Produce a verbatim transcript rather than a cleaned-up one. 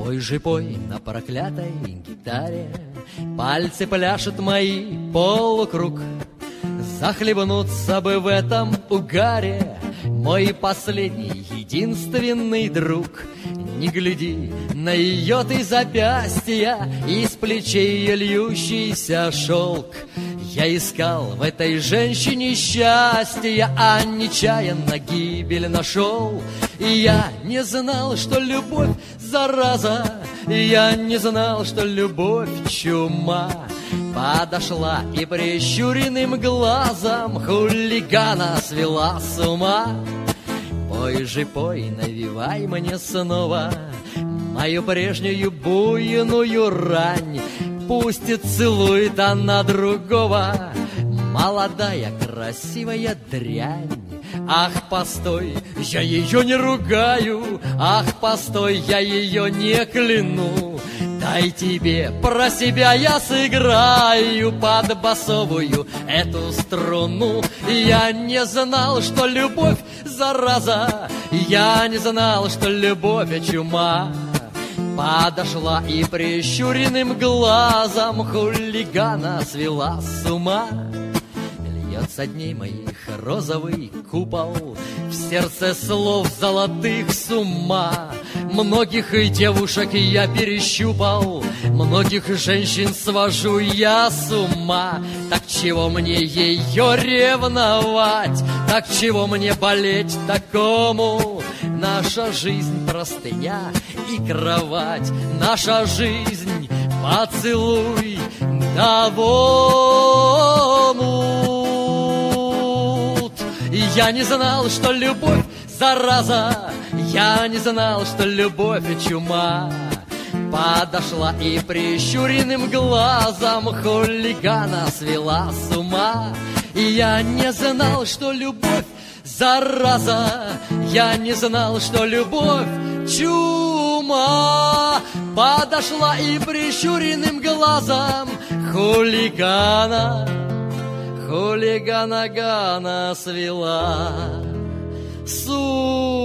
Пой же пой на проклятой гитаре, пальцы пляшут мои полукруг. Захлебнуться бы в этом угаре, мой последний, единственный друг. Не гляди на ее ты запястья, из плечей ее льющийся шелк. Я искал в этой женщине счастье, а нечаянно гибель нашел. И я не знал, что любовь зараза, я не знал, что любовь чума. Подошла и прищуренным глазом хулигана свела с ума. Пой же пой, навевай мне снова мою прежнюю буйную рань. Пусть и целует она другого, молодая красивая дрянь. Ах, постой, я ее не ругаю, ах, постой, я ее не кляну. Дай тебе, про себя я сыграю под басовую эту струну. Я не знал, что любовь зараза, я не знал, что любовь чума. Подошла и прищуренным глазом хулигана свела с ума. Льется дней моих розовый купол, в сердце слов золотых с ума. Многих и девушек я перещупал, многих женщин свожу я с ума. Так чего мне ее ревновать, так чего мне болеть такому? Наша жизнь простыня и кровать, наша жизнь поцелуй да в омут. Я не знал, что любовь зараза, я не знал, что любовь чума. Подошла и прищуренным глазом хулигана свела с ума. И я не знал, что любовь зараза, я не знал, что любовь чума. Подошла и прищуренным глазом хулигана, хулигана Гана свела с ума.